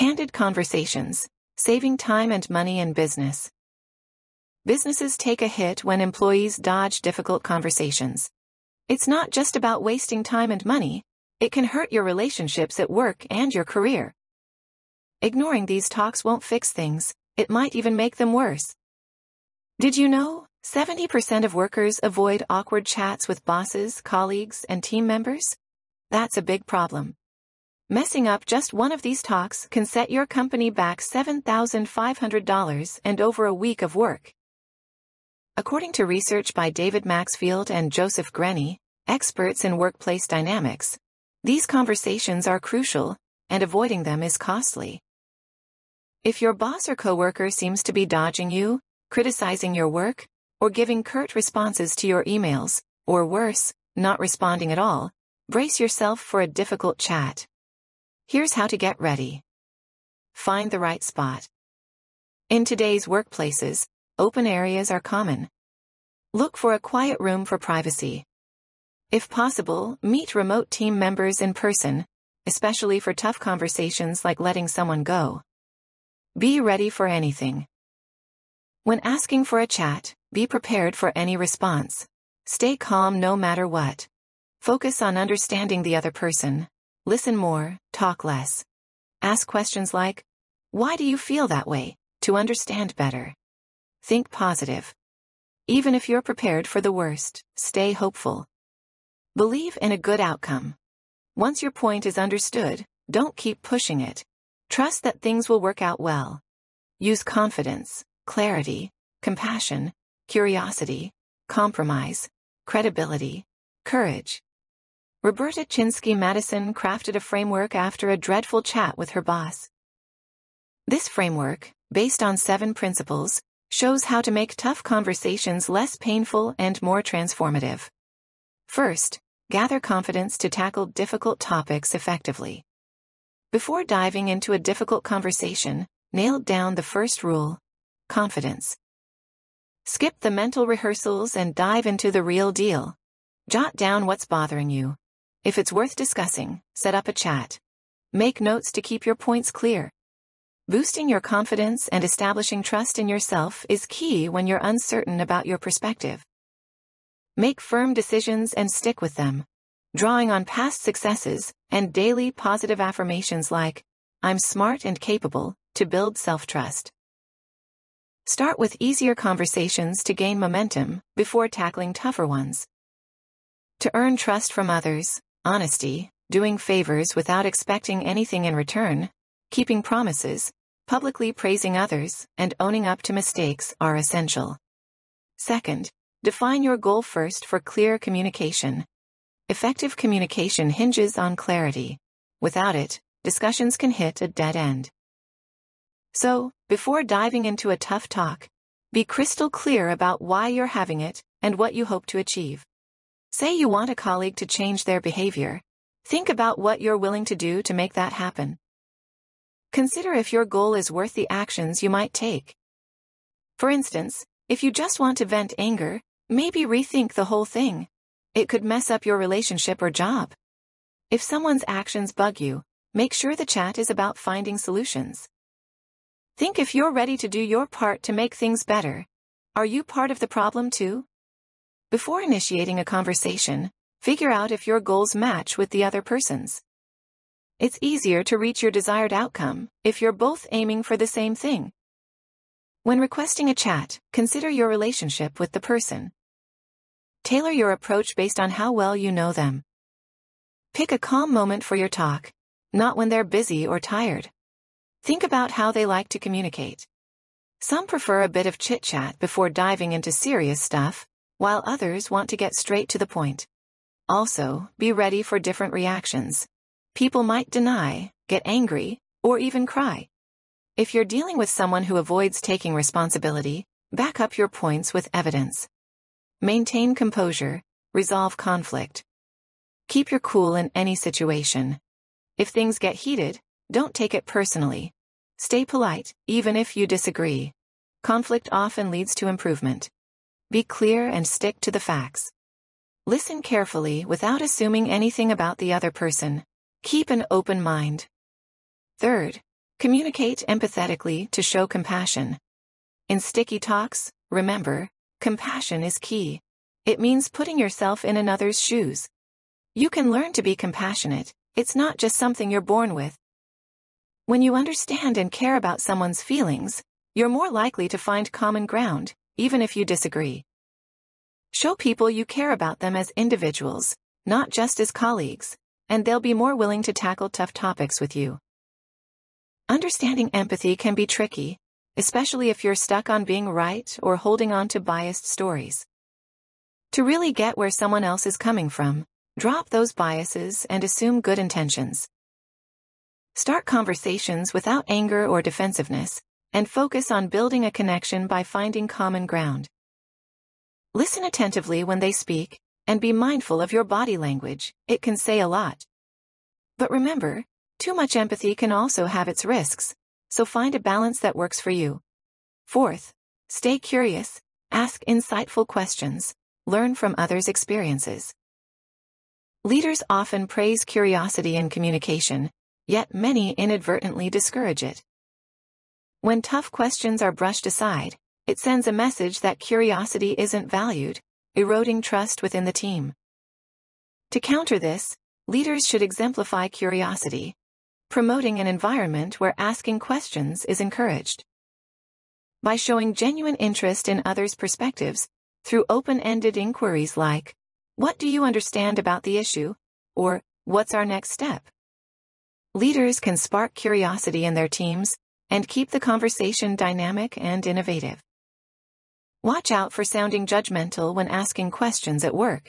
Candid conversations, saving time and money in business. Businesses take a hit when employees dodge difficult conversations. It's not just about wasting time and money, it can hurt your relationships at work and your career. Ignoring these talks won't fix things, it might even make them worse. Did you know 70% of workers avoid awkward chats with bosses, colleagues, and team members? That's a big problem. Messing up just one of these talks can set your company back $7,500 and over a week of work. According to research by David Maxfield and Joseph Grenny, experts in workplace dynamics, these conversations are crucial, and avoiding them is costly. If your boss or coworker seems to be dodging you, criticizing your work, or giving curt responses to your emails, or worse, not responding at all, brace yourself for a difficult chat. Here's how to get ready. Find the right spot. In today's workplaces, open areas are common. Look for a quiet room for privacy. If possible, meet remote team members in person, especially for tough conversations like letting someone go. Be ready for anything. When asking for a chat, be prepared for any response. Stay calm no matter what. Focus on understanding the other person. Listen more, talk less. Ask questions like, "Why do you feel that way?" to understand better. Think positive. Even if you're prepared for the worst, stay hopeful. Believe in a good outcome. Once your point is understood, don't keep pushing it. Trust that things will work out well. Use confidence, clarity, compassion, curiosity, compromise, credibility, courage. Roberta Chinsky Madison crafted a framework after a dreadful chat with her boss. This framework, based on 7 principles, shows how to make tough conversations less painful and more transformative. First, gather confidence to tackle difficult topics effectively. Before diving into a difficult conversation, nail down the first rule: confidence. Skip the mental rehearsals and dive into the real deal. Jot down what's bothering you. If it's worth discussing, set up a chat. Make notes to keep your points clear. Boosting your confidence and establishing trust in yourself is key when you're uncertain about your perspective. Make firm decisions and stick with them, drawing on past successes and daily positive affirmations like, "I'm smart and capable," to build self-trust. Start with easier conversations to gain momentum before tackling tougher ones. To earn trust from others, honesty, doing favors without expecting anything in return, keeping promises, publicly praising others, and owning up to mistakes are essential. Second, define your goal first for clear communication. Effective communication hinges on clarity. Without it, discussions can hit a dead end. So, before diving into a tough talk, be crystal clear about why you're having it and what you hope to achieve. Say you want a colleague to change their behavior. Think about what you're willing to do to make that happen. Consider if your goal is worth the actions you might take. For instance, if you just want to vent anger, maybe rethink the whole thing. It could mess up your relationship or job. If someone's actions bug you, make sure the chat is about finding solutions. Think if you're ready to do your part to make things better. Are you part of the problem too? Before initiating a conversation, figure out if your goals match with the other person's. It's easier to reach your desired outcome if you're both aiming for the same thing. When requesting a chat, consider your relationship with the person. Tailor your approach based on how well you know them. Pick a calm moment for your talk, not when they're busy or tired. Think about how they like to communicate. Some prefer a bit of chit-chat before diving into serious stuff, while others want to get straight to the point. Also, be ready for different reactions. People might deny, get angry, or even cry. If you're dealing with someone who avoids taking responsibility, back up your points with evidence. Maintain composure, resolve conflict. Keep your cool in any situation. If things get heated, don't take it personally. Stay polite, even if you disagree. Conflict often leads to improvement. Be clear and stick to the facts. Listen carefully without assuming anything about the other person. Keep an open mind. Third, Communicate empathetically to show compassion. In sticky talks, remember, compassion is key. It means putting yourself in another's shoes. You can learn to be compassionate, it's not just something you're born with. When you understand and care about someone's feelings, you're more likely to find common ground, even if you disagree. Show people you care about them as individuals, not just as colleagues, and they'll be more willing to tackle tough topics with you. Understanding empathy can be tricky, especially if you're stuck on being right or holding on to biased stories. To really get where someone else is coming from, drop those biases and assume good intentions. Start conversations without anger or defensiveness, and focus on building a connection by finding common ground. Listen attentively when they speak, and be mindful of your body language, it can say a lot. But remember, too much empathy can also have its risks, so find a balance that works for you. Fourth, stay curious, ask insightful questions, learn from others' experiences. Leaders often praise curiosity in communication, yet many inadvertently discourage it. When tough questions are brushed aside, it sends a message that curiosity isn't valued, eroding trust within the team. To counter this, leaders should exemplify curiosity, promoting an environment where asking questions is encouraged. By showing genuine interest in others' perspectives, through open-ended inquiries like, "What do you understand about the issue?" or "What's our next step?" Leaders can spark curiosity in their teams and keep the conversation dynamic and innovative. Watch out for sounding judgmental when asking questions at work.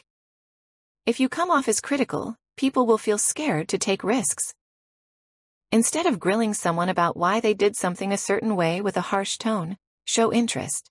If you come off as critical, people will feel scared to take risks. Instead of grilling someone about why they did something a certain way with a harsh tone, show interest.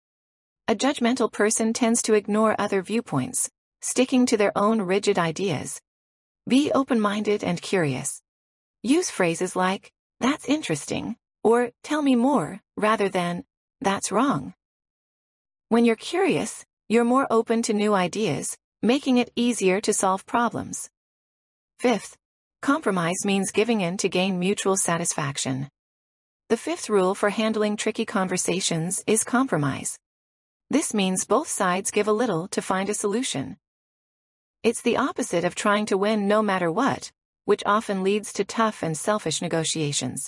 A judgmental person tends to ignore other viewpoints, sticking to their own rigid ideas. Be open-minded and curious. Use phrases like, "That's interesting," or "Tell me more," rather than, "That's wrong." When you're curious, you're more open to new ideas, making it easier to solve problems. Fifth, compromise means giving in to gain mutual satisfaction. The fifth rule for handling tricky conversations is compromise. This means both sides give a little to find a solution. It's the opposite of trying to win no matter what, which often leads to tough and selfish negotiations.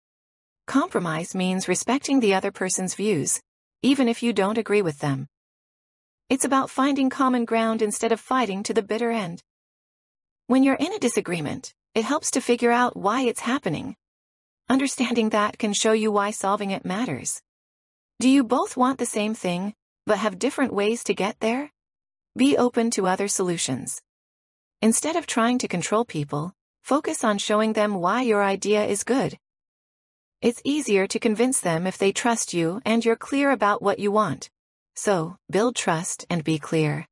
Compromise means respecting the other person's views, even if you don't agree with them. It's about finding common ground instead of fighting to the bitter end. When you're in a disagreement, it helps to figure out why it's happening. Understanding that can show you why solving it matters. Do you both want the same thing, but have different ways to get there? Be open to other solutions. Instead of trying to control people, focus on showing them why your idea is good. It's easier to convince them if they trust you and you're clear about what you want. So, build trust and be clear.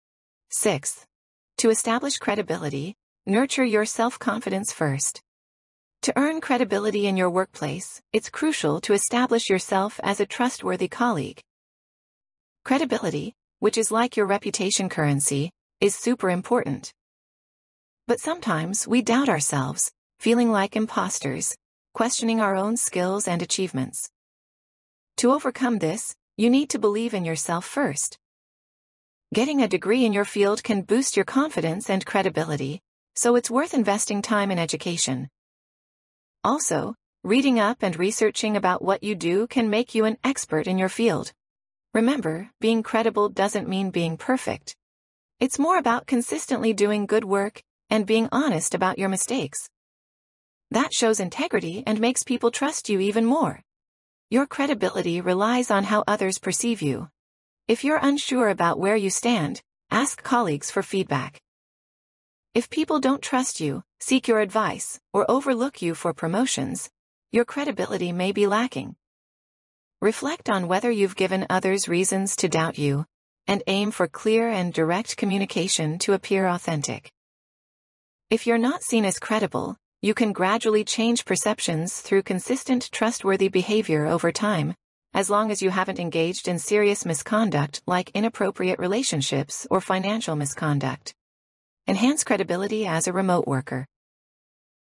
Sixth, to establish credibility, nurture your self-confidence first. To earn credibility in your workplace, it's crucial to establish yourself as a trustworthy colleague. Credibility, which is like your reputation currency, is super important. But sometimes we doubt ourselves, feeling like imposters, questioning our own skills and achievements. To overcome this, you need to believe in yourself first. Getting a degree in your field can boost your confidence and credibility, so it's worth investing time in education. Also, reading up and researching about what you do can make you an expert in your field. Remember, being credible doesn't mean being perfect. It's more about consistently doing good work and being honest about your mistakes. That shows integrity and makes people trust you even more. Your credibility relies on how others perceive you. If you're unsure about where you stand, ask colleagues for feedback. If people don't trust you, seek your advice, or overlook you for promotions, your credibility may be lacking. Reflect on whether you've given others reasons to doubt you, and aim for clear and direct communication to appear authentic. If you're not seen as credible, you can gradually change perceptions through consistent trustworthy behavior over time, as long as you haven't engaged in serious misconduct like inappropriate relationships or financial misconduct. Enhance credibility as a remote worker.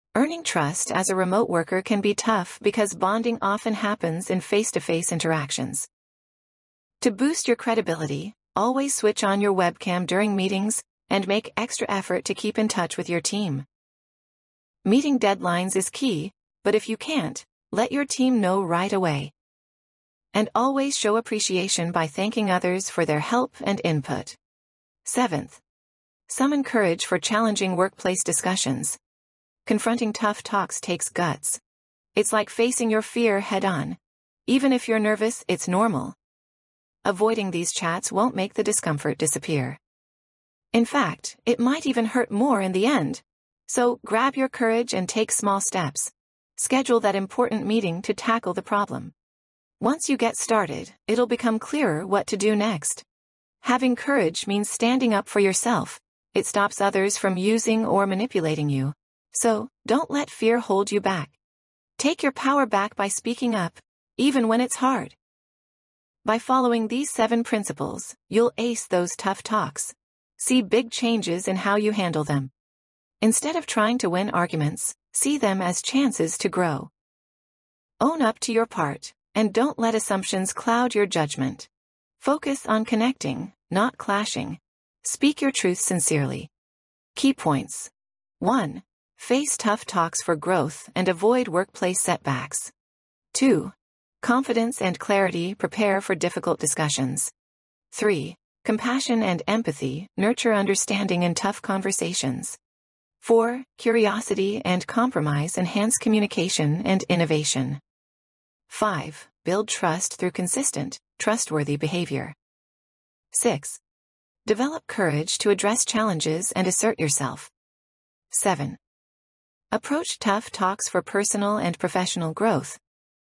Earning trust as a remote worker can be tough because bonding often happens in face-to-face interactions. To boost your credibility, always switch on your webcam during meetings and make extra effort to keep in touch with your team. Meeting deadlines is key, but if you can't, let your team know right away. And always show appreciation by thanking others for their help and input. 7th. Summon courage for challenging workplace discussions. Confronting tough talks takes guts. It's like facing your fear head-on. Even if you're nervous, it's normal. Avoiding these chats won't make the discomfort disappear. In fact, it might even hurt more in the end. So, grab your courage and take small steps. Schedule that important meeting to tackle the problem. Once you get started, it'll become clearer what to do next. Having courage means standing up for yourself. It stops others from using or manipulating you. So, don't let fear hold you back. Take your power back by speaking up, even when it's hard. By following these 7 principles, you'll ace those tough talks. See big changes in how you handle them. Instead of trying to win arguments, see them as chances to grow. Own up to your part, and don't let assumptions cloud your judgment. Focus on connecting, not clashing. Speak your truth sincerely. Key points. 1. Face tough talks for growth and avoid workplace setbacks. 2. Confidence and clarity prepare for difficult discussions. 3. Compassion and empathy nurture understanding in tough conversations. 4. Curiosity and compromise enhance communication and innovation. 5. Build trust through consistent, trustworthy behavior. 6. Develop courage to address challenges and assert yourself. 7. Approach tough talks for personal and professional growth.